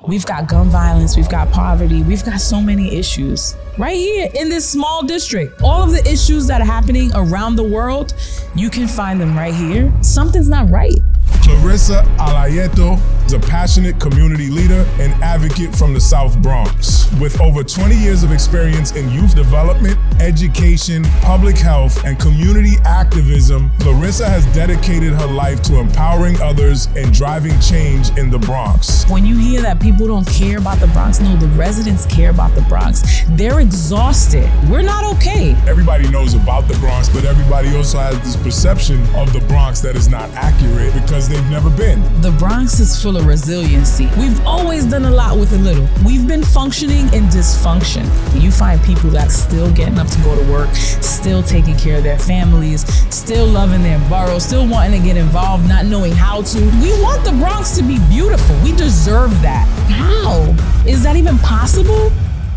We've got gun violence, we've got poverty, we've got so many issues right here in this small district. All of the issues that are happening around the world, you can find them right here. Something's not right. Clarissa Alayeto is a passionate community leader and advocate from the South Bronx. With over 20 years of experience in youth development, education, public health, and community activism, Clarissa has dedicated her life to empowering others and driving change in the Bronx. When you hear that people don't care about the Bronx, no, the residents care about the Bronx. They're exhausted. We're not okay. Everybody knows about the Bronx, but everybody also has this perception of the Bronx that is not accurate because they've never been. The Bronx is full of resiliency. We've always done a lot with a little. We've been functioning in dysfunction. You find people that's still getting up to go to work, still taking care of their families, still loving their borough, still wanting to get involved, not knowing how to. We want the Bronx to be beautiful. We deserve that. How? Is that even possible?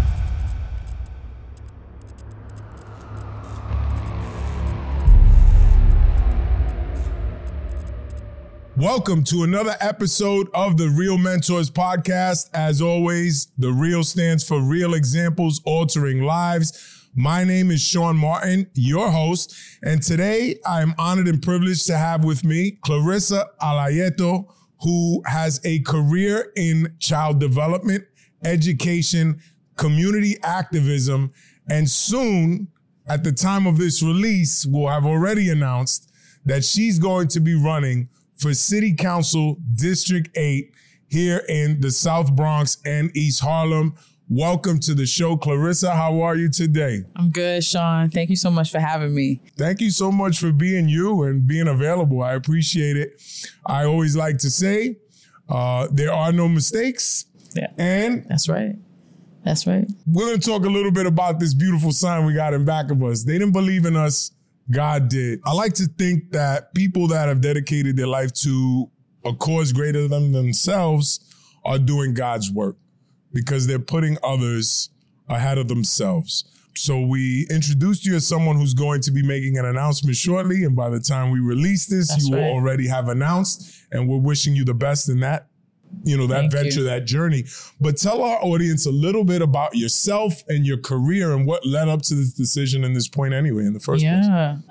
Welcome to another episode of the Real Mentors Podcast. As always, the REAL stands for Real Examples Altering Lives. My name is Sean Martin, your host, and today I am honored and privileged to have with me Clarissa Alayeto, who has a career in child development, education, community activism, and soon, at the time of this release, will have already announced that she's going to be running for City Council District 8 here in the South Bronx and East Harlem. Welcome to the show, Clarissa. How are you today? I'm good, Sean. Thank you so much for having me. Thank you so much for being you and being available. I appreciate it. I always like to say, there are no mistakes. Yeah, and that's right. That's right. We're going to talk a little bit about this beautiful sign we got in back of us. They didn't believe in us. God did. I like to think that people that have dedicated their life to a cause greater than themselves are doing God's work because they're putting others ahead of themselves. So we introduced you as someone who's going to be making an announcement shortly. And by the time we release this, you will already have announced. And we're wishing you the best in that, that venture, that journey. But tell our audience a little bit about yourself and your career and what led up to this decision and this point anyway in the first place.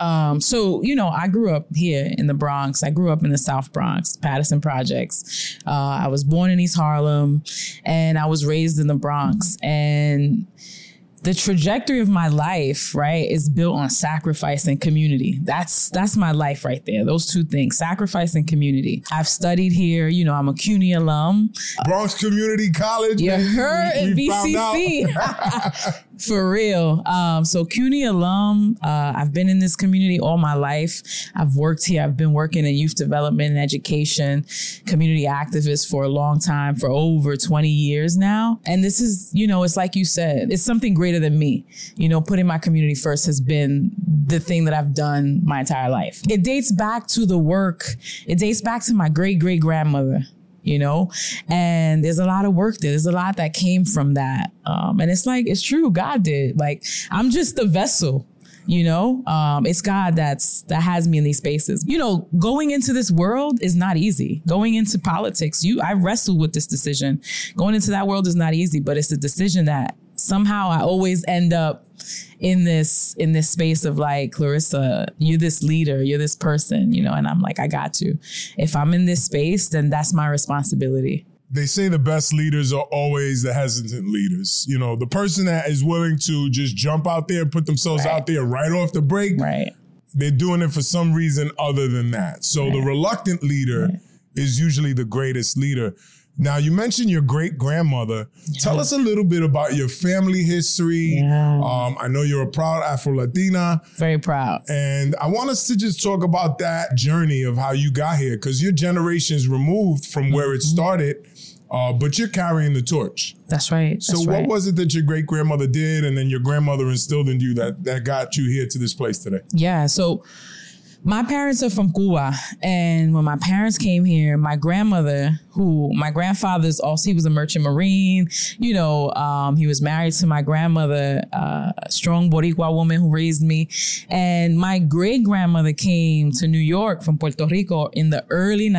So, I grew up here in the Bronx. I grew up in the South Bronx, Patterson Projects. I was born in East Harlem and I was raised in the Bronx. And the trajectory of my life, right, is built on sacrifice and community. That's my life right there. Those two things, sacrifice and community. I've studied here. I'm a CUNY alum. Bronx Community College. You heard in BCC. For real. So CUNY alum. I've been in this community all my life. I've worked here. I've been working in youth development and education, community activist for a long time, for over 20 years now. And this is, it's like you said, it's something greater than me. Putting my community first has been the thing that I've done my entire life. It dates back to the work. It dates back to my great-great-grandmother. And there's a lot of work there. There's a lot that came from that. And it's true. God did. I'm just the vessel, it's God that has me in these spaces. Going into this world is not easy. Going into politics, I wrestled with this decision. Going into that world is not easy, but it's a decision that somehow I always end up in this space of Clarissa, you're this leader, you're this person, and I'm I got to. If I'm in this space, then that's my responsibility. They say the best leaders are always the hesitant leaders. The person that is willing to just jump out there and put themselves out there right off the break. Right. They're doing it for some reason other than that. So the reluctant leader is usually the greatest leader. Now, you mentioned your great-grandmother. Yeah. Tell us a little bit about your family history. Yeah. I know you're a proud Afro-Latina. Very proud. And I want us to just talk about that journey of how you got here, because your generation's removed from where it started, but you're carrying the torch. That's right. So what was it that your great-grandmother did and then your grandmother instilled in you that got you here to this place today? Yeah, so my parents are from Cuba, and when my parents came here, my grandmother, who my grandfather's also, he was a merchant marine, you know, he was married to my grandmother, a strong Boricua woman who raised me. And my great grandmother came to New York from Puerto Rico in the early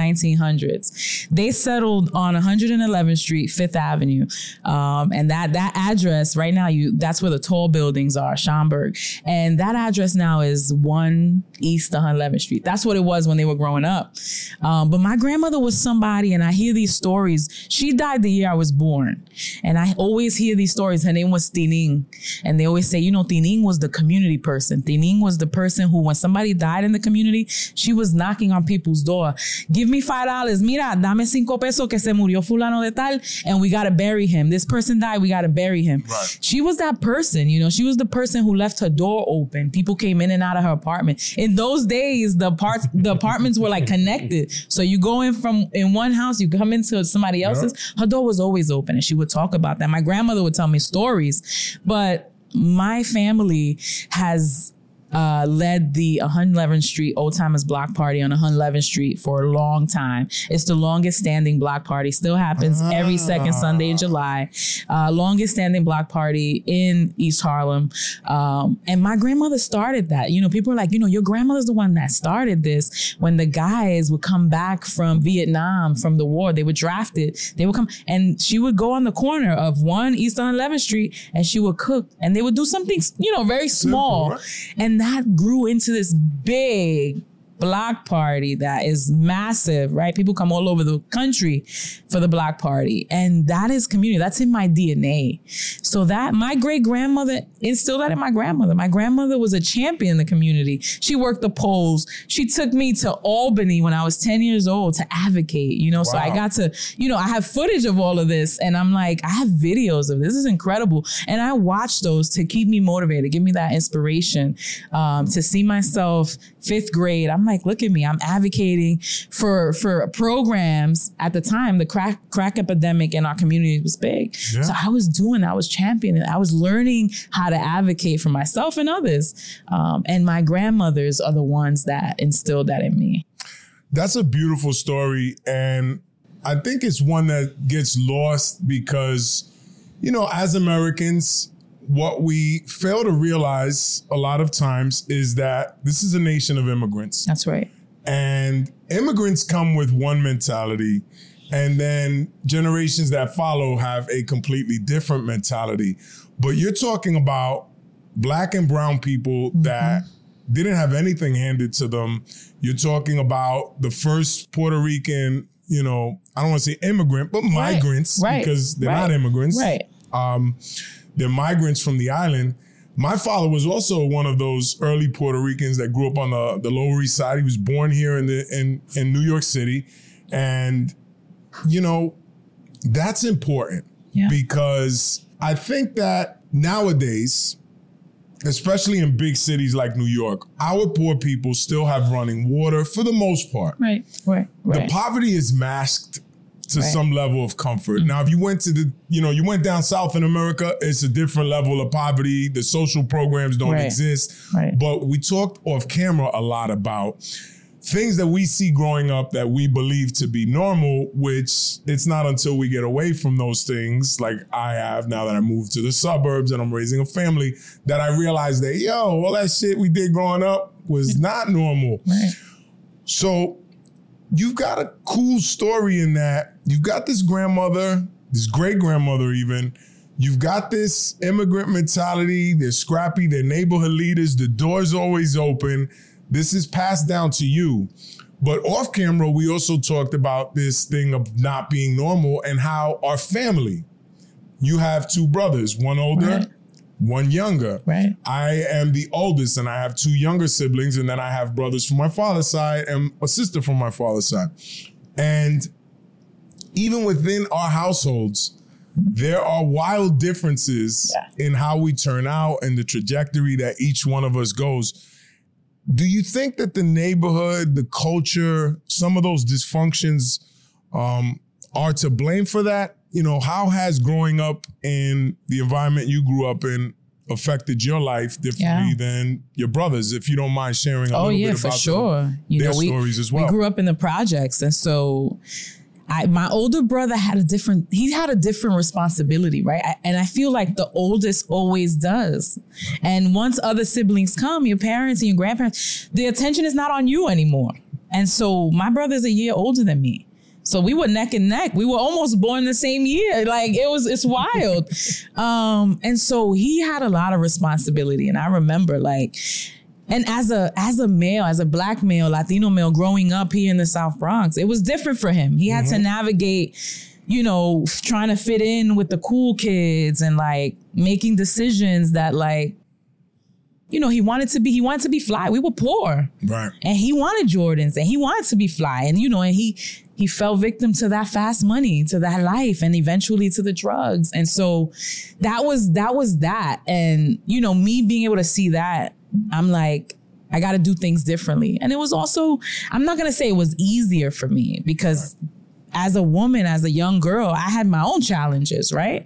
1900s. They settled on 111th Street, 5th Avenue. And that address right now, that's where the tall buildings are, Schomburg. And that address now is 1 East 111th Street. That's what it was when they were growing up. But my grandmother was somebody, and I hear these stories. She died the year I was born. And I always hear these stories. Her name was Tinin. And they always say, you know, Tinin was the community person. Tinin was the person who, when somebody died in the community, she was knocking on people's door. Give me $5. Mira, dame 5 pesos que se murió fulano de tal, and we got to bury him. This person died, we got to bury him. Right. She was that person, you know, she was the person who left her door open. People came in and out of her apartment. In those days, the apartments were like connected. So you go in one house, you come into somebody else's, her door was always open, and she would talk about that. My grandmother would tell me stories, but my family has led the 111th Street Old Timers Block Party on 111th Street for a long time. It's the longest standing block party. Still happens every second Sunday in July. Longest standing block party in East Harlem. And my grandmother started that. You know, people are like, you know, your grandmother's the one that started this. When the guys would come back from Vietnam, from the war, they were drafted. They would come, and she would go on the corner of 1 East 111th Street, and she would cook, and they would do something, you know, very small. Simple, right? And that grew into this big block party that is massive, right? People come all over the country for the block party. And that is community. That's in my DNA. So that my great grandmother instilled that in my grandmother. My grandmother was a champion in the community. She worked the polls. She took me to Albany when I was 10 years old to advocate, you know, so I got to, you know, I have footage of all of this, and I'm like, I have videos of this. This is incredible. And I watch those to keep me motivated, give me that inspiration, to see myself 5th grade. I'm like, look at me. I'm advocating for programs. At the time, the crack epidemic in our community was big. Yeah. So I was championing. I was learning how to advocate for myself and others. And my grandmothers are the ones that instilled that in me. That's a beautiful story. And I think it's one that gets lost because, you know, as Americans, what we fail to realize a lot of times is that this is a nation of immigrants. That's right. And immigrants come with one mentality, and then generations that follow have a completely different mentality. But you're talking about Black and brown people that didn't have anything handed to them. You're talking about the first Puerto Rican, you know, I don't want to say immigrant, but migrants, because they're not immigrants. Right. They're migrants from the island. My father was also one of those early Puerto Ricans that grew up on the Lower East Side. He was born here in New York City. And, you know, that's important because I think that nowadays, especially in big cities like New York, our poor people still have running water for the most part. Right. The poverty is masked to some level of comfort. Now, if you went to you went down south in America, it's a different level of poverty. The social programs don't exist. Right. But we talked off camera a lot about things that we see growing up that we believe to be normal, which it's not until we get away from those things, like I have now that I moved to the suburbs and I'm raising a family, that I realized that, all that shit we did growing up was not normal. Right. So you've got a cool story in that. You've got this grandmother, this great grandmother even. You've got this immigrant mentality. They're scrappy. They're neighborhood leaders. The door's always open. This is passed down to you. But off camera, we also talked about this thing of not being normal and how our family, you have 2 brothers, one older, one younger. Right. I am the oldest, and I have 2 younger siblings, and then I have brothers from my father's side and a sister from my father's side. And even within our households, there are wild differences in how we turn out and the trajectory that each one of us goes. Do you think that the neighborhood, the culture, some of those dysfunctions are to blame for that? You know, how has growing up in the environment you grew up in affected your life differently than your brothers? If you don't mind sharing a little bit about their stories as well. We grew up in the projects. And so my older brother had a different responsibility, right? And I feel like the oldest always does. And once other siblings come, your parents and your grandparents, the attention is not on you anymore. And so my brother's a year older than me. So we were neck and neck. We were almost born the same year. Like it's wild. And so he had a lot of responsibility. And I remember like, and as a male, as a Black male, Latino male growing up here in the South Bronx, it was different for him. He had to navigate, you know, trying to fit in with the cool kids and like making decisions that like, you know, he wanted to be fly. We were poor. Right. And he wanted Jordans and he wanted to be fly. And, you know, and he fell victim to that fast money, to that life, and eventually to the drugs. And so that was that. And, you know, me being able to see that, I'm like, I got to do things differently. And it was also, I'm not going to say it was easier for me because as a woman, as a young girl, I had my own challenges, right?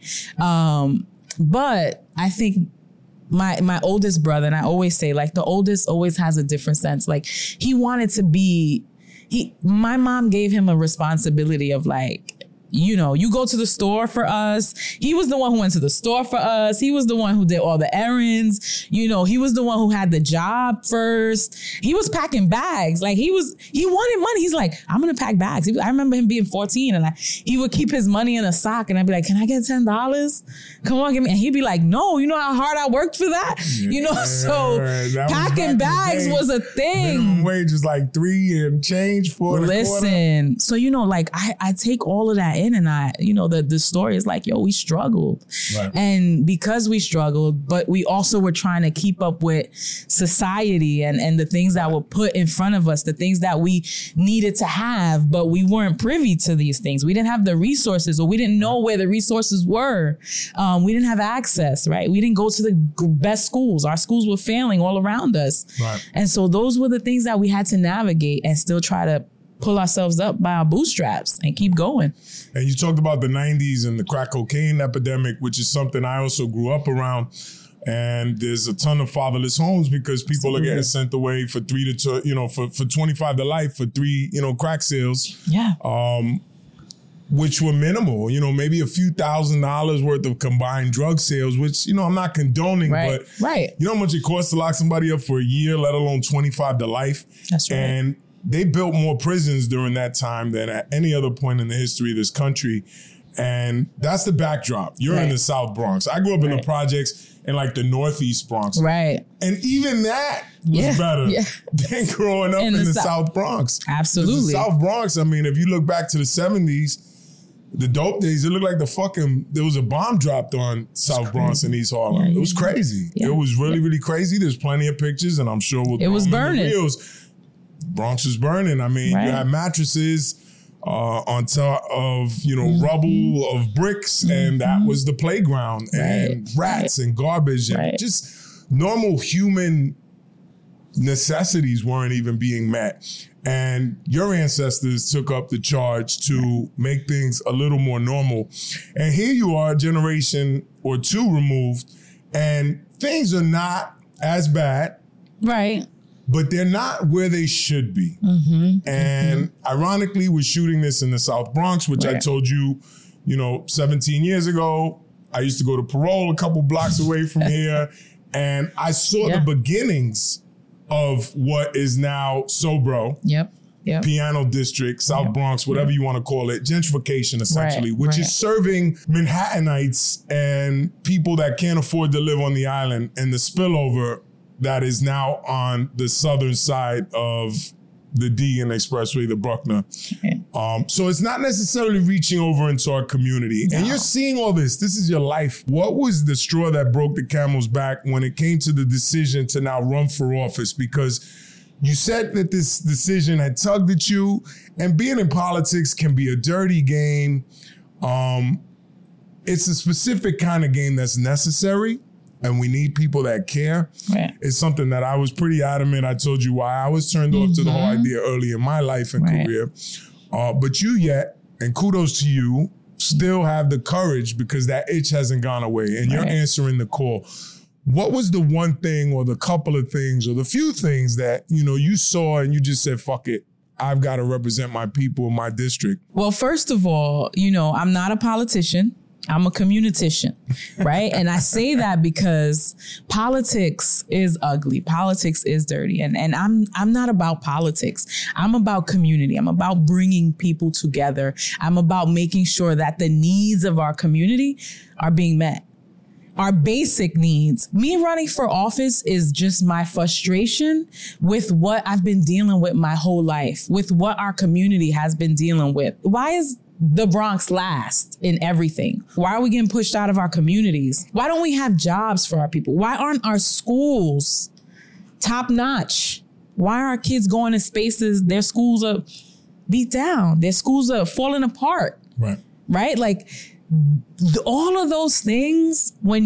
But I think my oldest brother, and I always say like the oldest always has a different sense. Like he wanted to be, my mom gave him a responsibility of like, you know, you go to the store for us. He was the one who went to the store for us. He was the one who did all the errands. You know, he was the one who had the job first. He was packing bags. Like he wanted money. He's like, I'm going to pack bags. I remember him being 14 and he would keep his money in a sock and I'd be like, can I get $10? Come on, give me. And he'd be like, no, you know how hard I worked for that? Yeah, you know, so packing bags was a thing. Minimum wage was like $3 and change for the quarter. So, you know, like I take all of that in and I, you know, the story is like, yo, we struggled. Right. And because we struggled, but we also were trying to keep up with society and the things that were put in front of us, the things that we needed to have, but we weren't privy to these things. We didn't have the resources or we didn't know where the resources were. We didn't have access, right? We didn't go to the best schools. Our schools were failing all around us. Right. And so those were the things that we had to navigate and still try to pull ourselves up by our bootstraps and keep going. And you talked about the 90s and the crack cocaine epidemic, which is something I also grew up around. And there's a ton of fatherless homes because people are getting sent away for for 25 to life for 3, crack sales. Yeah. Which were minimal, maybe a few $1,000s worth of combined drug sales, which, I'm not condoning, but you know how much it costs to lock somebody up for a year, let alone 25 to life? That's right. And they built more prisons during that time than at any other point in the history of this country. And that's the backdrop. You're in the South Bronx. I grew up in the projects in like the Northeast Bronx. Right. And even that was better than growing up in the South Bronx. Absolutely. The South Bronx, I mean, if you look back to the 70s, the dope days, it looked like there was a bomb dropped on South Bronx and East Harlem. It was crazy. Yeah. It was really, really crazy. There's plenty of pictures and I'm sure it was burning. Bronx was burning. I mean, you had mattresses on top of, rubble of bricks, and that was the playground, and rats and garbage, and just normal human necessities weren't even being met. And your ancestors took up the charge to make things a little more normal. And here you are, a generation or two removed, and things are not as bad. Right. But they're not where they should be. Mm-hmm. And ironically, we're shooting this in the South Bronx, which I told you, 17 years ago, I used to go to Parole a couple blocks away from here. And I saw the beginnings of what is now Sobro. Yep. Piano District, South Bronx, whatever you want to call it, gentrification essentially, which is serving Manhattanites and people that can't afford to live on the island, and the spillover that is now on the southern side of the D and Expressway, the Bruckner. So it's not necessarily reaching over into our community. No. And you're seeing all this. This is your life. What was the straw that broke the camel's back when it came to the decision to now run for office? Because you said that this decision had tugged at you, and being in politics can be a dirty game. It's a specific kind of game that's necessary. And we need people that care. Right. It's something that I was pretty adamant. I told you why I was turned off to the whole idea early in my life and career. But you and kudos to you, still have the courage because that itch hasn't gone away and you're answering the call. What was the one thing or the couple of things or the few things that, you saw and you just said, fuck it, I've got to represent my people in my district? Well, first of all, I'm not a politician. I'm a communitician, right? And I say that because politics is ugly. Politics is dirty. And I'm not about politics. I'm about community. I'm about bringing people together. I'm about making sure that the needs of our community are being met. Our basic needs. Me running for office is just my frustration with what I've been dealing with my whole life, with what our community has been dealing with. Why is the Bronx last in everything? Why are we getting pushed out of our communities? Why don't we have jobs for our people? Why aren't our schools top notch? Why are our kids going to spaces? Their schools are beat down. Their schools are falling apart. Right? Like all of those things, when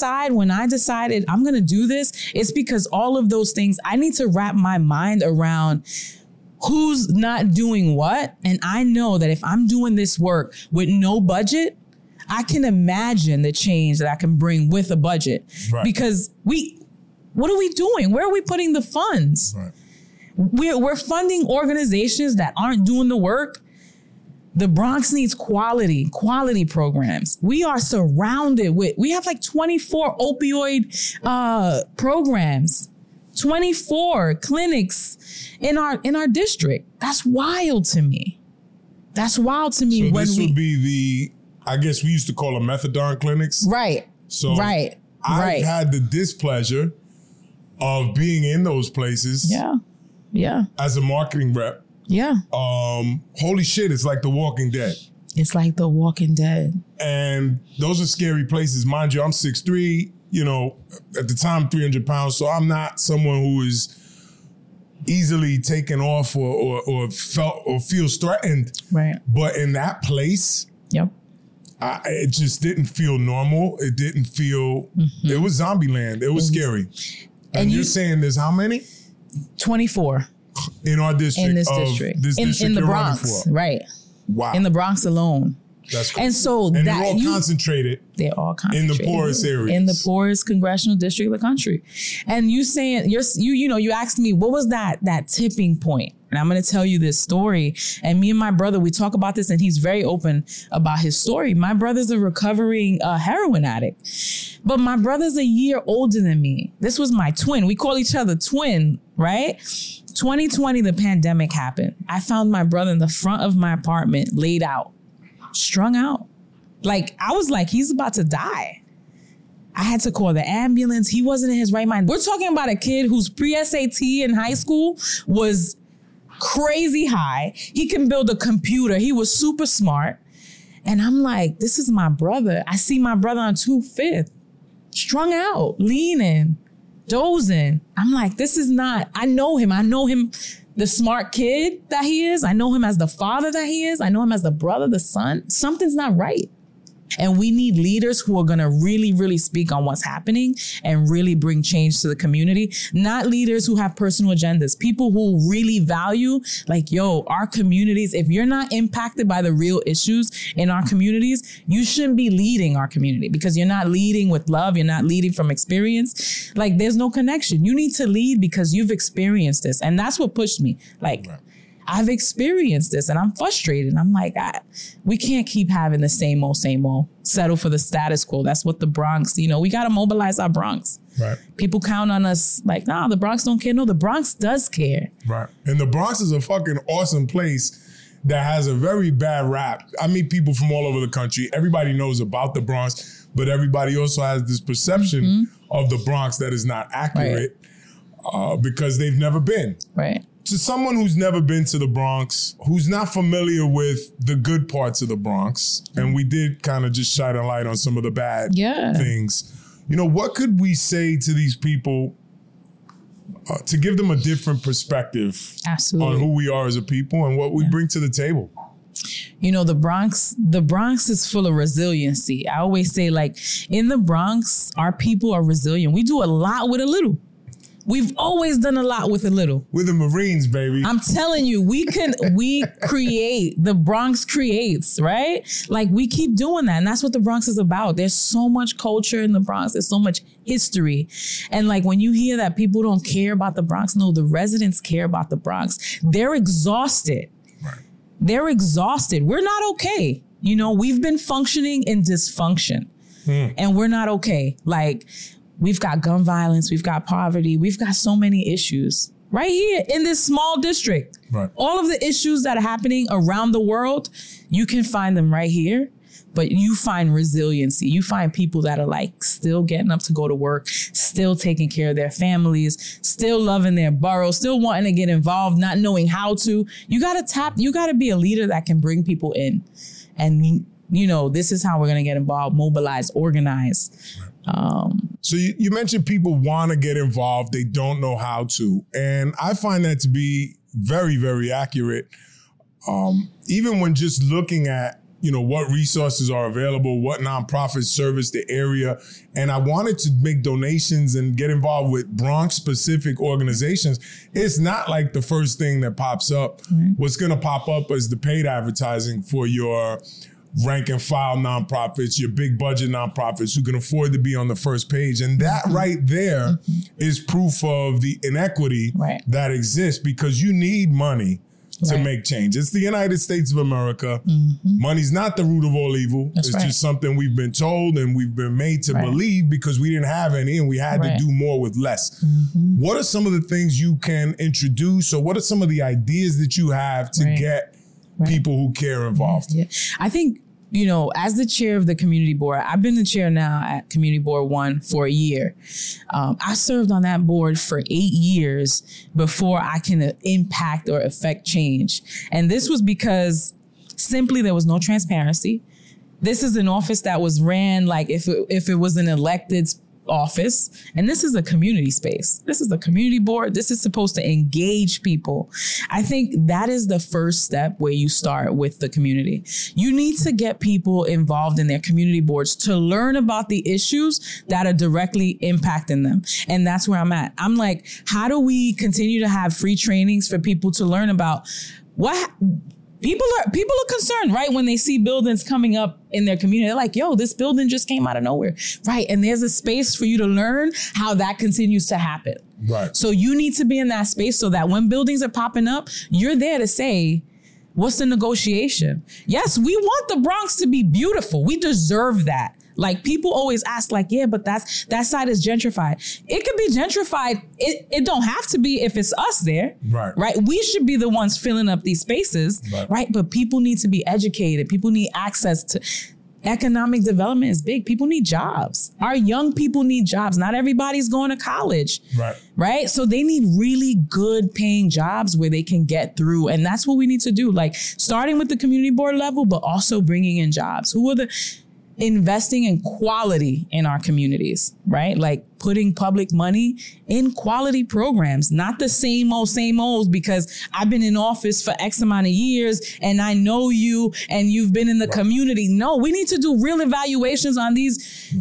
I decided I'm going to do this, it's because all of those things, I need to wrap my mind around who's not doing what. And I know that if I'm doing this work with no budget, I can imagine the change that I can bring with a budget. Right. Because what are we doing? Where are we putting the funds? Right. We're funding organizations that aren't doing the work. The Bronx needs quality programs. We are surrounded we have like 24 opioid programs. 24 clinics in our district. That's wild to me. So this would be I guess we used to call them methadone clinics. Right. So I've had the displeasure of being in those places. Yeah. As a marketing rep. Yeah. Holy shit, it's like The Walking Dead. It's like The Walking Dead. And those are scary places. Mind you, I'm 6'3", at the time 300 pounds. So I'm not someone who is easily taken off or feels threatened. Right. But in that place, it just didn't feel normal. It didn't feel, it was zombie land. It was scary. And you're saying there's how many? 24. In our district. In this district. In the Bronx. Right. Wow. In the Bronx alone. That's cool. And so they're all concentrated. They're all concentrated. In the poorest areas. In the poorest congressional district of the country. And you saying, you asked me, what was that tipping point? And I'm going to tell you this story. And me and my brother, we talk about this and he's very open about his story. My brother's a recovering heroin addict, but my brother's a year older than me. This was my twin. We call each other twin, right? 2020, the pandemic happened. I found my brother in the front of my apartment, laid out, strung out. Like, I was like, he's about to die. I had to call the ambulance. He wasn't in his right mind. We're talking about a kid whose pre-SAT in high school was crazy high. He can build a computer. He was super smart. And I'm like, this is my brother. I see my brother on 2/5, strung out, leaning, dozing. I'm like, this is not, I know him, the smart kid that he is. I know him as the father that he is. I know him as the brother, the son. Something's not right. And we need leaders who are going to really, really speak on what's happening and really bring change to the community. Not leaders who have personal agendas. People who really value, like, our communities, if you're not impacted by the real issues in our communities, you shouldn't be leading our community because you're not leading with love. You're not leading from experience. Like, there's no connection. You need to lead because you've experienced this. And that's what pushed me. Like, right. I've experienced this and I'm frustrated. I'm like, we can't keep having the same old, settle for the status quo. That's what the Bronx, we got to mobilize our Bronx. Right. People count on us like, nah, the Bronx don't care. No, the Bronx does care. Right. And the Bronx is a fucking awesome place that has a very bad rap. I meet people from all over the country. Everybody knows about the Bronx, but everybody also has this perception of the Bronx that is not accurate because they've never been. Right. To someone who's never been to the Bronx, who's not familiar with the good parts of the Bronx, and we did kind of just shine a light on some of the bad things, what could we say to these people to give them a different perspective on who we are as a people and what we bring to the table? The Bronx is full of resiliency. I always say, like, in the Bronx, our people are resilient. We do a lot with a little. We've always done a lot with a little. We're the Marines, baby. I'm telling you, we create. The Bronx creates, right? Like we keep doing that. And that's what the Bronx is about. There's so much culture in the Bronx. There's so much history. And like when you hear that people don't care about the Bronx, no, the residents care about the Bronx. They're exhausted. Right. They're exhausted. We're not okay. You know, we've been functioning in dysfunction and we're not okay. Like, we've got gun violence, we've got poverty, we've got so many issues right here in this small district. Right. All of the issues that are happening around the world, you can find them right here, but you find resiliency. You find people that are like still getting up to go to work, still taking care of their families, still loving their borough, still wanting to get involved, not knowing how to. You got to be a leader that can bring people in. And, you know, this is how we're going to get involved, mobilize, organize. So you mentioned people want to get involved. They don't know how to. And I find that to be very, very accurate. Even when just looking at, you know, what resources are available, what nonprofits service the area. And I wanted to make donations and get involved with Bronx specific organizations. It's not like the first thing that pops up. What's going to pop up is the paid advertising for your rank and file nonprofits, your big budget nonprofits who can afford to be on the first page. And that right there is proof of the inequity that exists, because you need money to make change. It's the United States of America. Money's not the root of all evil. It's just something we've been told and we've been made to believe because we didn't have any and we had to do more with less. What are some of the things you can introduce, or what are some of the ideas that you have to get people who care involved? I think, you know, as the chair of the community board, I've been the chair now at Community Board 1 for a year. I served on that board for 8 years before I can impact or affect change. And this was because simply there was no transparency. This is an office that was ran like if it was an elected office, and this is a community space. This is a community board. This is supposed to engage people. I think that is the first step where you start with the community. You need to get people involved in their community boards to learn about the issues that are directly impacting them. And that's where I'm at. I'm like, how do we continue to have free trainings for people to learn about what people are concerned, right? When they see buildings coming up in their community, they're like, yo, this building just came out of nowhere, right? And there's a space for you to learn how that continues to happen. Right. So you need to be in that space so that when buildings are popping up, you're there to say, what's the negotiation? Yes, we want the Bronx to be beautiful. We deserve that. Like, people always ask, like, yeah, but that side is gentrified. It could be gentrified. It don't have to be if it's us there. Right. We should be the ones filling up these spaces. Right. But people need to be educated. People need access to economic development is big. People need jobs. Our young people need jobs. Not everybody's going to college. Right. So they need really good paying jobs where they can get through. And that's what we need to do. Like, starting with the community board level, but also bringing in jobs. Investing in quality in our communities, right? Like putting public money in quality programs, not the same olds, because I've been in office for X amount of years and I know you and you've been in the community. No, we need to do real evaluations on these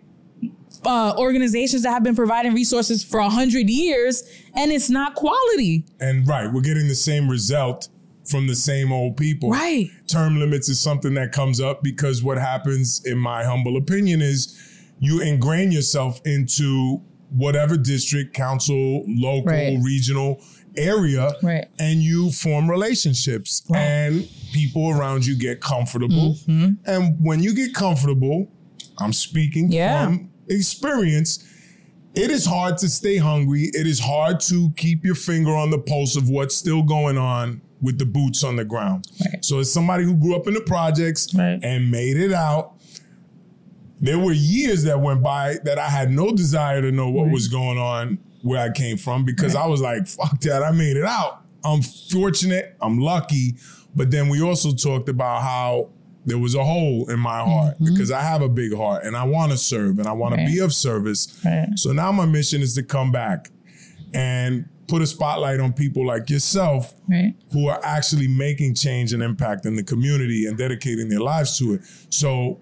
organizations that have been providing resources for 100 years and it's not quality. And we're getting the same result from the same old people. Right. Term limits is something that comes up because what happens, in my humble opinion, is you ingrain yourself into whatever district, council, local, regional area, and you form relationships and people around you get comfortable. And when you get comfortable, I'm speaking from experience, it is hard to stay hungry. It is hard to keep your finger on the pulse of what's still going on with the boots on the ground. So as somebody who grew up in the projects and made it out, there were years that went by that I had no desire to know what was going on where I came from, because I was like, fuck that, I made it out. I'm fortunate, I'm lucky. But then we also talked about how there was a hole in my heart because I have a big heart and I want to serve and I want to be of service. So now my mission is to come back and put a spotlight on people like yourself who are actually making change and impact in the community and dedicating their lives to it. So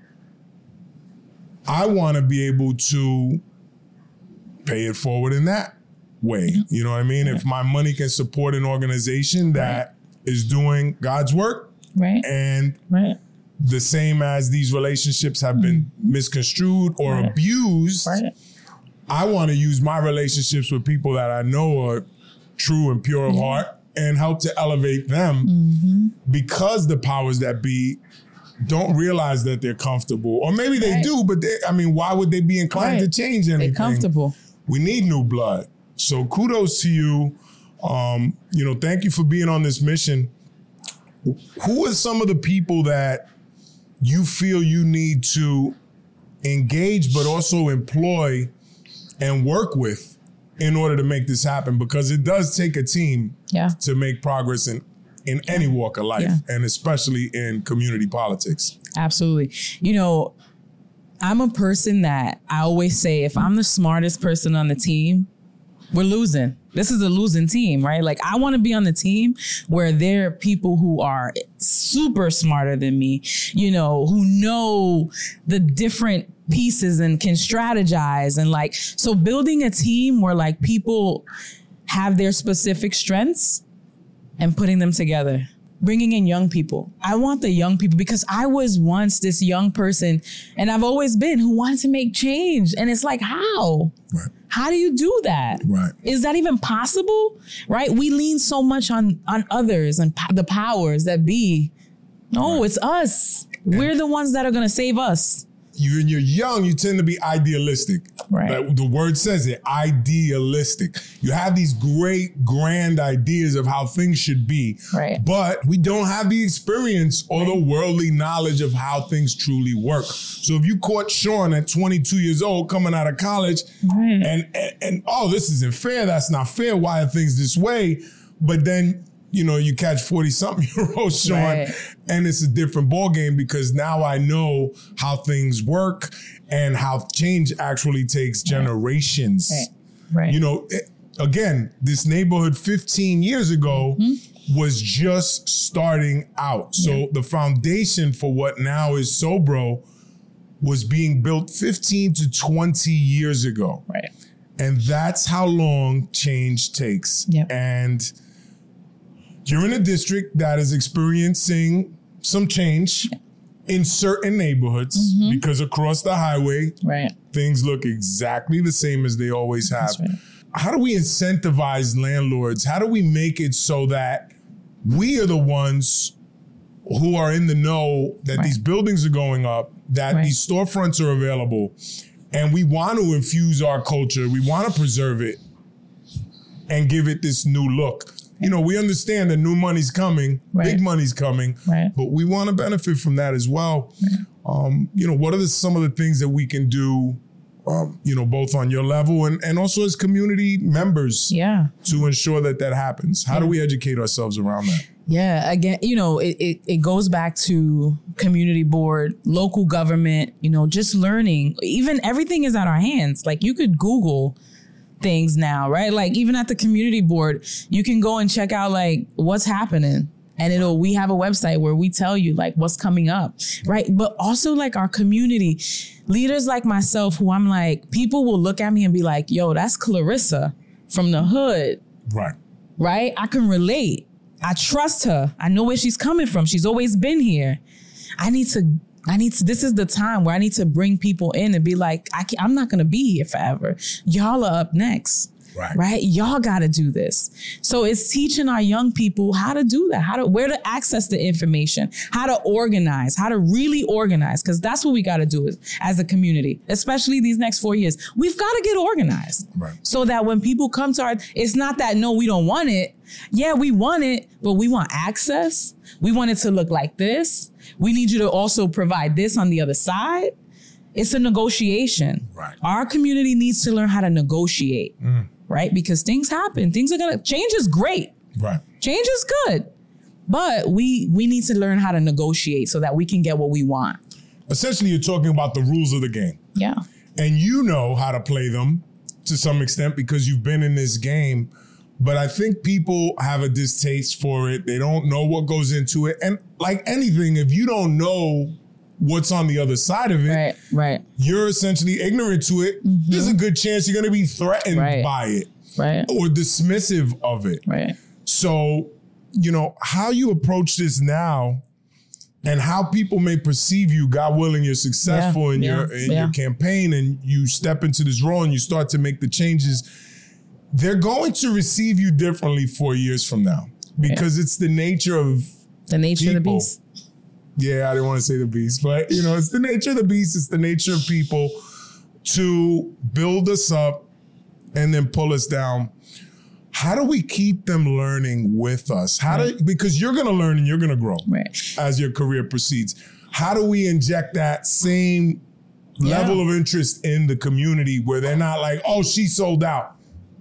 I want to be able to pay it forward in that. way. You know what I mean? If my money can support an organization that is doing God's work, and the same as these relationships have been misconstrued or abused, I want to use my relationships with people that I know are true and pure of heart and help to elevate them because the powers that be don't realize that they're comfortable. Or maybe they do, but why would they be inclined to change anything? They're comfortable. We need new blood. So kudos to you. Thank you for being on this mission. Who are some of the people that you feel you need to engage, but also employ and work with in order to make this happen? Because it does take a team to make progress in any walk of life, and especially in community politics. Absolutely. I'm a person that I always say, if I'm the smartest person on the team, we're losing. This is a losing team, right? Like, I want to be on the team where there are people who are super smarter than me, who know the different pieces and can strategize. And so building a team where people have their specific strengths and putting them together. Bringing in young people. I want the young people because I was once this young person, and I've always been, who wanted to make change. And it's like, how? Right. How do you do that? Right. Is that even possible? Right? We lean so much on others and the powers that be. No, it's us. We're the ones that are going to save us. When you're young, you tend to be idealistic. Right. The word says it, idealistic. You have these great, grand ideas of how things should be. Right. But we don't have the experience or the worldly knowledge of how things truly work. So if you caught Sean at 22 years old coming out of college and this isn't fair, that's not fair, why are things this way? But then you catch 40-something-year-old Sean, and it's a different ballgame because now I know how things work and how change actually takes generations. Right. Again, this neighborhood 15 years ago was just starting out. So the foundation for what now is Sobro was being built 15 to 20 years ago. Right. And that's how long change takes. Yep. And you're in a district that is experiencing some change in certain neighborhoods because across the highway, things look exactly the same as they always have. Right. How do we incentivize landlords? How do we make it so that we are the ones who are in the know that these buildings are going up, that these storefronts are available, and we want to infuse our culture, we want to preserve it and give it this new look? We understand that new money's coming, big money's coming, but we want to benefit from that as well. What are some of the things that we can do, both on your level and also as community members to ensure that happens? How do we educate ourselves around that? Yeah, again, it goes back to community board, local government, just learning. Even everything is at our hands. Like, you could Google things now, right? Like, even at the community board, you can go and check out what's happening. And we have a website where we tell you what's coming up, right? But also our community leaders like myself, who I'm people will look at me and be like, yo, that's Clarissa from the hood. Right. Right? I can relate. I trust her. I know where she's coming from. She's always been here. I need to, this is the time where I need to bring people in and be like, I'm not going to be here forever. Y'all are up next. Right? Y'all got to do this. So it's teaching our young people how to do that, where to access the information, how to organize, how to really organize, because that's what we got to do as a community, especially these next 4 years. We've got to get organized so that when people come to it's not that, no, we don't want it. Yeah, we want it, but we want access. We want it to look like this. We need you to also provide this on the other side. It's a negotiation. Right. Our community needs to learn how to negotiate. Right? Because things happen. Change is great. Right. Change is good. But we need to learn how to negotiate so that we can get what we want. Essentially, you're talking about the rules of the game. Yeah. And you know how to play them to some extent because you've been in this game. But I think people have a distaste for it. They don't know what goes into it. And like anything, if you don't know what's on the other side of it, right. you're essentially ignorant to it. There's a good chance you're going to be threatened by it. Right. Or dismissive of it. Right. So, you know, how you approach this now and how people may perceive you, God willing, you're successful in your campaign and you step into this role and you start to make the changes, they're going to receive you differently 4 years from now because it's the nature of of the beast. Yeah, I didn't want to say the beast, but you know, it's the nature of the beast. It's the nature of people to build us up and then pull us down. How do we keep them learning with us? Because you're going to learn and you're going to grow as your career proceeds. How do we inject that same level of interest in the community where they're not like, oh, she sold out?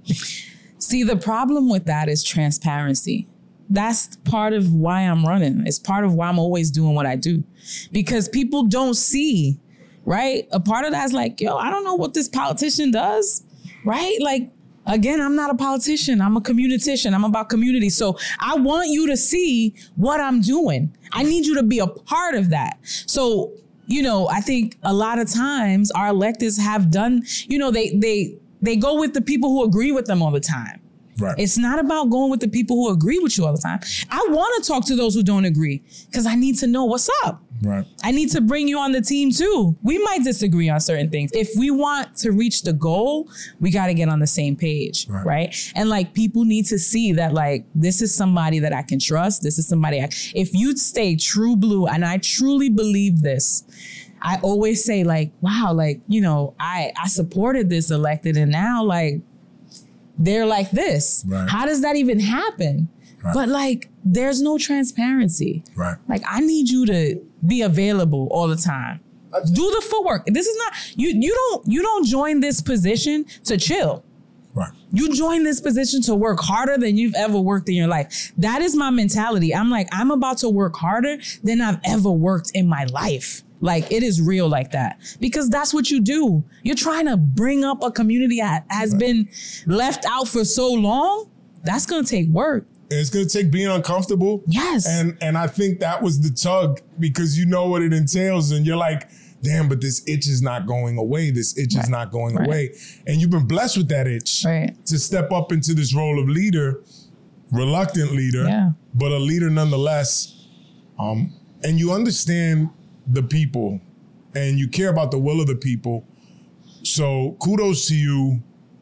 See, the problem with that is transparency. That's part of why I'm running. It's part of why I'm always doing what I do. Because people don't see, right? A part of that's like, yo, I don't know what this politician does, right? Like, again, I'm not a politician. I'm a communitician. I'm about community. So I want you to see what I'm doing. I need you to be a part of that. So, you know, I think a lot of times our electeds have done, you know, they go with the people who agree with them all the time. Right. It's not about going with the people who agree with you all the time. I want to talk to those who don't agree because I need to know what's up. Right. I need to bring you on the team too. We might disagree on certain things. If we want to reach the goal, we got to get on the same page, right? And like people need to see that like this is somebody that I can trust. This is somebody if you stay true blue, and I truly believe this, I always say like, wow, like, you know, I supported this elected and now like they're like this. Right. How does that even happen? Right. But like, there's no transparency. Right. Like, I need you to be available all the time. Do the footwork. This is not you don't join this position to chill. Right. You join this position to work harder than you've ever worked in your life. That is my mentality. I'm like, I'm about to work harder than I've ever worked in my life. Like, it is real like that because that's what you do. You're trying to bring up a community that has been left out for so long. That's going to take work. It's going to take being uncomfortable. Yes. And I think that was the tug because you know what it entails and you're like, damn, but this itch is not going away. This itch is not going away. And you've been blessed with that itch to step up into this role of leader, reluctant leader, but a leader nonetheless. And you understand the people and you care about the will of the people. So kudos to you.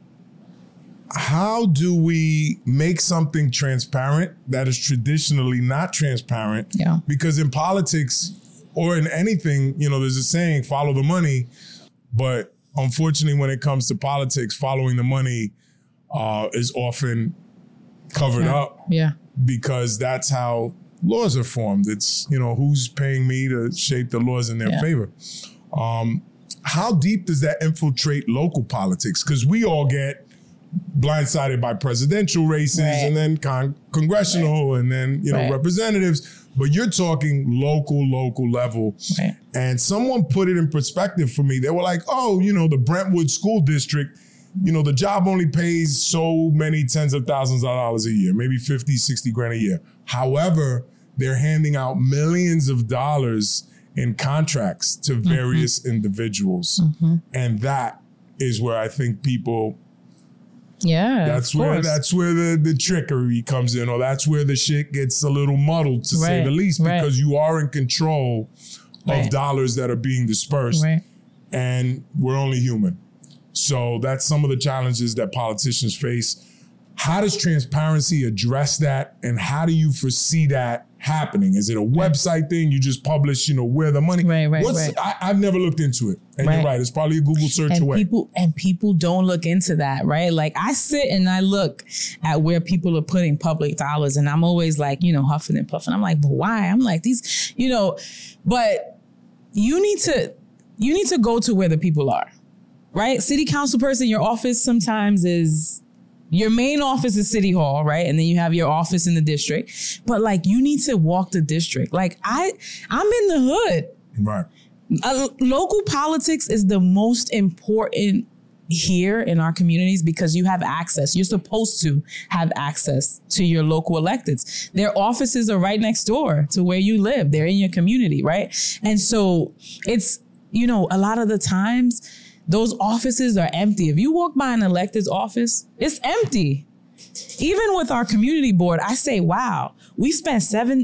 How do we make something transparent that is traditionally not transparent? Yeah. Because in politics or in anything, you know, there's a saying, follow the money. But unfortunately, when it comes to politics, following the money is often covered up. Yeah. Because that's how laws are formed. It's, you know, who's paying me to shape the laws in their favor. How deep does that infiltrate local politics? Because we all get blindsided by presidential races and then congressional and then, you know, representatives. But you're talking local level. Right. And someone put it in perspective for me. They were like, oh, you know, the Brentwood School District, you know, the job only pays so many tens of thousands of dollars a year, maybe 50, 60 grand a year. However, they're handing out millions of dollars in contracts to various individuals. And that is where I think people... that's where the trickery comes in, or that's where the shit gets a little muddled, to say the least, because you are in control of dollars that are being dispersed, and we're only human. So that's some of the challenges that politicians face. How does transparency address that, and how do you foresee that happening? Is it a website thing? You just publish, you know, where the money? I've never looked into it. And you're right, it's probably a Google search away. People don't look into that, right? Like I sit and I look at where people are putting public dollars and I'm always like, you know, huffing and puffing. I'm like, but why? I'm like, these, you know, but you need to go to where the people are, right? City council person, your office sometimes is... Your main office is City Hall, right? And then you have your office in the district. But like, you need to walk the district. Like I'm in the hood. Right. Local politics is the most important here in our communities because you have access. You're supposed to have access to your local electeds. Their offices are right next door to where you live. They're in your community, right? And so it's, you know, a lot of the times those offices are empty. If you walk by an elected's office, it's empty. Even with our community board, I say, wow, we spend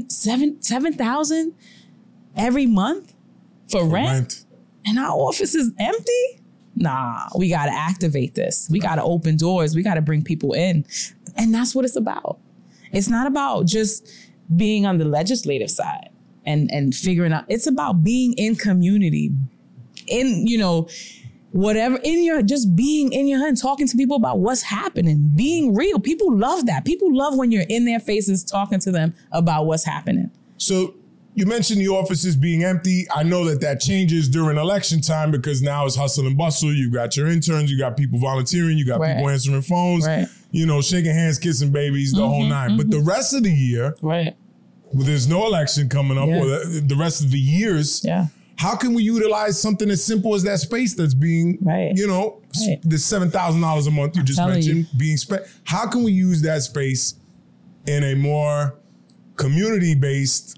$7,000 every month for rent, and our office is empty. Nah, we got to activate this. We got to open doors. We got to bring people in. And that's what it's about. It's not about just being on the legislative side and figuring out. It's about being in community, in, whatever, just being in your hood and talking to people about what's happening, being real. People love that. People love when you're in their faces talking to them about what's happening. So you mentioned the offices being empty. I know that changes during election time because now it's hustle and bustle. You've got your interns, you got people volunteering, you got people answering phones, shaking hands, kissing babies, the whole nine. But the rest of the year, there's no election coming up, or the rest of the years, how can we utilize something as simple as that space that's being, the $7,000 a month you just mentioned being spent? How can we use that space in a more community-based,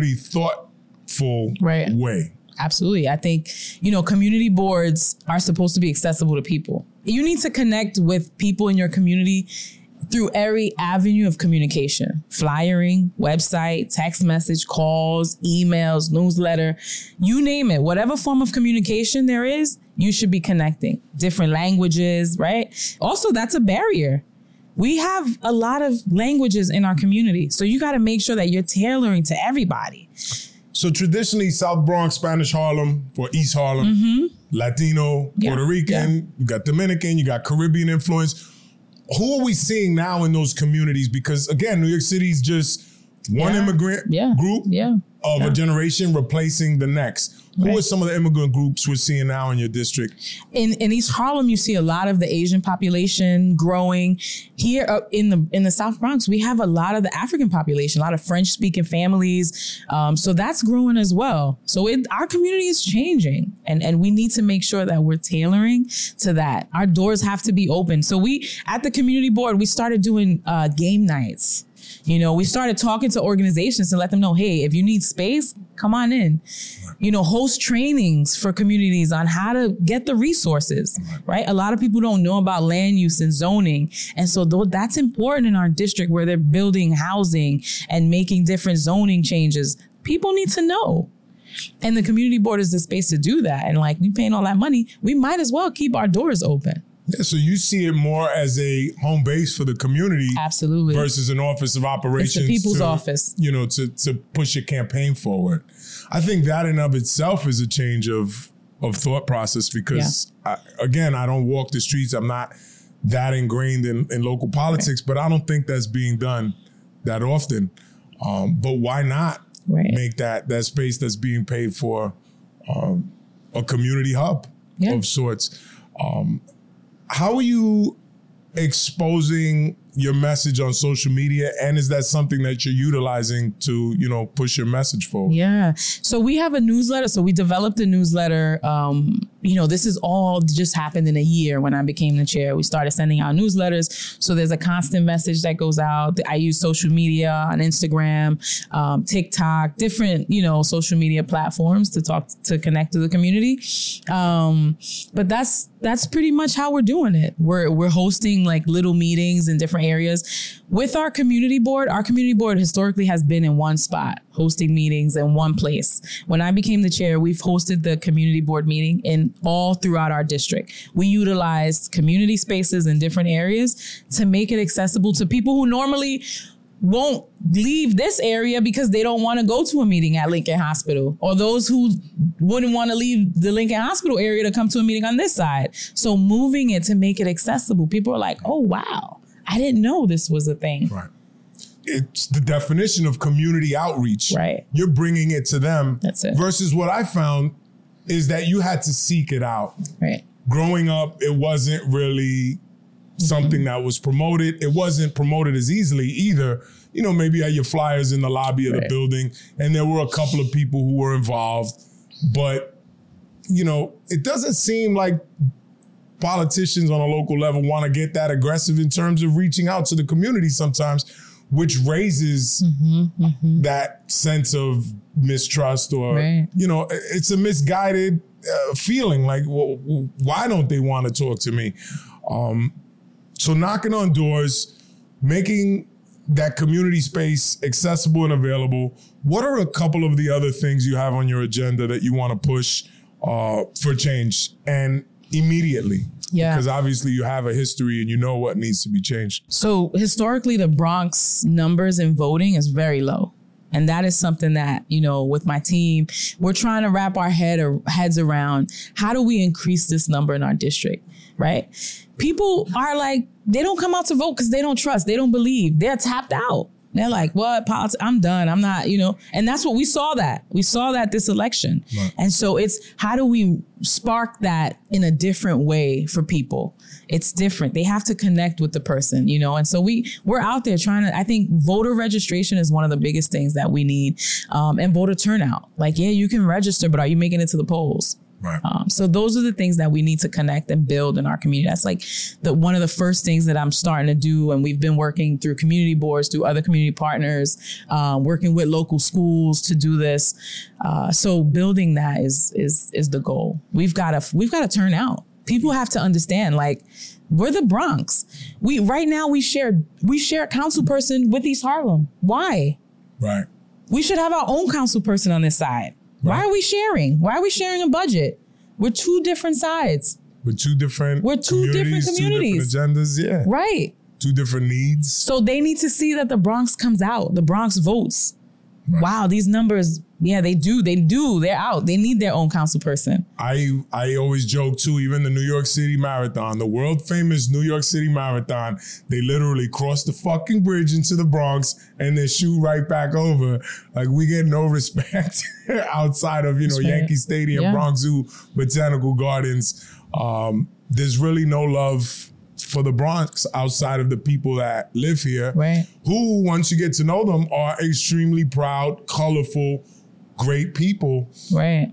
thoughtful way? Absolutely. I think, community boards are supposed to be accessible to people. You need to connect with people in your community through every avenue of communication: flyering, website, text message, calls, emails, newsletter, you name it. Whatever form of communication there is, you should be connecting. Different languages, right? Also, that's a barrier. We have a lot of languages in our community, so you got to make sure that you're tailoring to everybody. So traditionally, South Bronx, Spanish Harlem, or East Harlem, Latino, Puerto Rican, you got Dominican, you got Caribbean influence. Who are we seeing now in those communities? Because again, New York City's just one immigrant group of a generation replacing the next. Who are some of the immigrant groups we're seeing now in your district? In East Harlem, you see a lot of the Asian population growing. Here in the South Bronx, we have a lot of the African population, a lot of French-speaking families. So that's growing as well. So our community is changing, and we need to make sure that we're tailoring to that. Our doors have to be open. So we, at the community board, we started doing game nights. We started talking to organizations to let them know, hey, if you need space, come on in. Host trainings for communities on how to get the resources, right? A lot of people don't know about land use and zoning. And so that's important in our district where they're building housing and making different zoning changes. People need to know. And the community board is the space to do that. And we paying all that money, we might as well keep our doors open. Yeah, so you see it more as a home base for the community. Absolutely. Versus an office of operations. It's the people's office. To push your campaign forward. I think that in of itself is a change of thought process because, I don't walk the streets. I'm not that ingrained in local politics, but I don't think that's being done that often. But why not make that space that's being paid for a community hub of sorts? How are you exposing your message on social media? And is that something that you're utilizing to, push your message forward? Yeah. So we have a newsletter. So we developed a newsletter. This is all just happened in a year when I became the chair. We started sending out newsletters. So there's a constant message that goes out. I use social media on Instagram, TikTok, different, social media platforms to connect to the community. But that's pretty much how we're doing it. We're hosting little meetings in different areas. With our community board historically has been in one spot, hosting meetings in one place. When I became the chair, we've hosted the community board meeting in all throughout our district. We utilized community spaces in different areas to make it accessible to people who normally won't leave this area because they don't want to go to a meeting at Lincoln Hospital, or those who wouldn't want to leave the Lincoln Hospital area to come to a meeting on this side. So moving it to make it accessible, people are like, oh, wow, I didn't know this was a thing. Right. It's the definition of community outreach. Right. You're bringing it to them. That's it. Versus what I found is that you had to seek it out. Right. Growing up, it wasn't really something that was promoted. It wasn't promoted as easily either. Maybe you had your flyers in the lobby of the building, and there were a couple of people who were involved. But, it doesn't seem like politicians on a local level want to get that aggressive in terms of reaching out to the community sometimes, which raises that sense of mistrust or, it's a misguided feeling like, well, why don't they want to talk to me? So knocking on doors, making that community space accessible and available. What are a couple of the other things you have on your agenda that you want to push for change, and immediately? Yeah. Because obviously you have a history and you know what needs to be changed. So historically, the Bronx numbers in voting is very low. And that is something that, you know, with my team, we're trying to wrap our heads around how do we increase this number in our district, right? People are like, they don't come out to vote because they don't trust. They don't believe. They're tapped out. They're like, what? I'm done. I'm not, you know, and that's what we saw that. We saw that this election. Right. And so it's how do we spark that in a different way for people? It's different. They have to connect with the person, you know, and so we're out there trying to, I think voter registration is one of the biggest things that we need, and voter turnout. Like, yeah, you can register, but are you making it to the polls? Right. So those are the things that we need to connect and build in our community. That's like one of the first things that I'm starting to do. And we've been working through community boards, through other community partners, working with local schools to do this. So building that is the goal. We've got to turn out. People have to understand, like, we're the Bronx. Right now we share a council person with East Harlem. Why? Right. We should have our own council person on this side. Right. Why are we sharing? Why are we sharing a budget? We're two different sides. We're two different communities. Two different agendas, yeah. Right. Two different needs. So they need to see that the Bronx comes out. The Bronx votes. Right. Wow, these numbers, yeah, they do. They're out. They need their own council person. I always joke too, even the New York City Marathon, the world famous New York City Marathon, they literally cross the fucking bridge into the Bronx and then shoot right back over. Like, we get no respect outside of, you know, Yankee Stadium, yeah. Bronx Zoo, Botanical Gardens. There's really no love for the Bronx outside of the people that live here, right, who, once you get to know them, are extremely proud, colorful, great people. Right.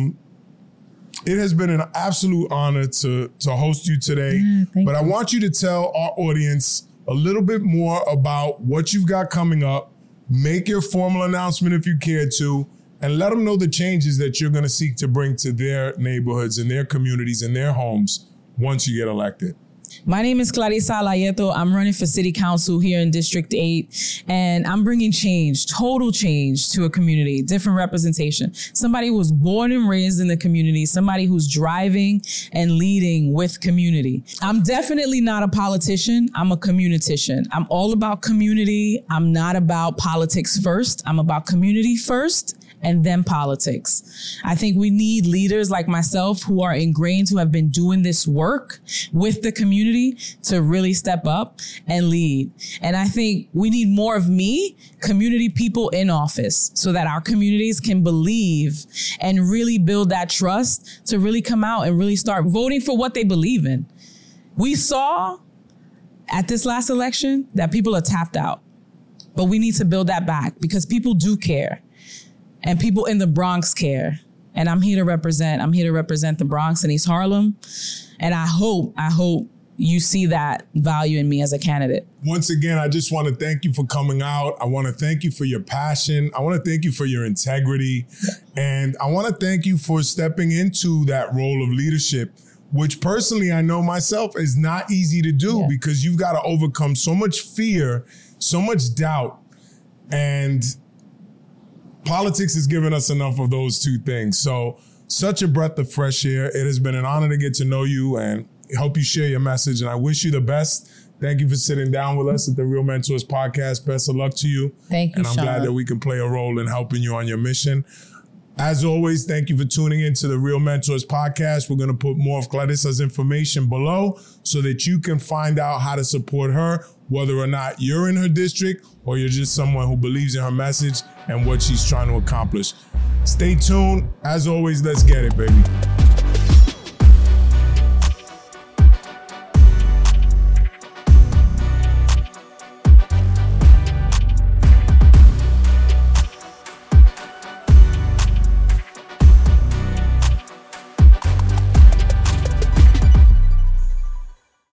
It has been an absolute honor to host you today. Yeah, but I want you to tell our audience a little bit more about what you've got coming up. Make your formal announcement if you care to, and let them know the changes that you're going to seek to bring to their neighborhoods and their communities and their homes once you get elected. My name is Clarissa Alayeto. I'm running for city council here in District 8, and I'm bringing change, total change to a community, different representation. Somebody who was born and raised in the community, somebody who's driving and leading with community. I'm definitely not a politician. I'm a communitician. I'm all about community. I'm not about politics first. I'm about community first, and then politics. I think we need leaders like myself who are ingrained, who have been doing this work with the community to really step up and lead. And I think we need more of community people in office, so that our communities can believe and really build that trust to really come out and really start voting for what they believe in. We saw at this last election that people are tapped out, but we need to build that back because people do care. And people in the Bronx care. And I'm here to represent the Bronx and East Harlem. And I hope you see that value in me as a candidate. Once again, I just want to thank you for coming out. I want to thank you for your passion. I want to thank you for your integrity. And I want to thank you for stepping into that role of leadership, which personally I know myself is not easy to do, because you've got to overcome so much fear, so much doubt. And politics has given us enough of those two things. So, such a breath of fresh air. It has been an honor to get to know you, and I hope you share your message. And I wish you the best. Thank you for sitting down with us at the Real Mentors Podcast. Best of luck to you. Thank you, And I'm glad that we can play a role in helping you on your mission. As always, thank you for tuning into the Real Mentors Podcast. We're going to put more of Clarissa's information below so that you can find out how to support her, whether or not you're in her district or you're just someone who believes in her message and what she's trying to accomplish. Stay tuned. As always, let's get it, baby.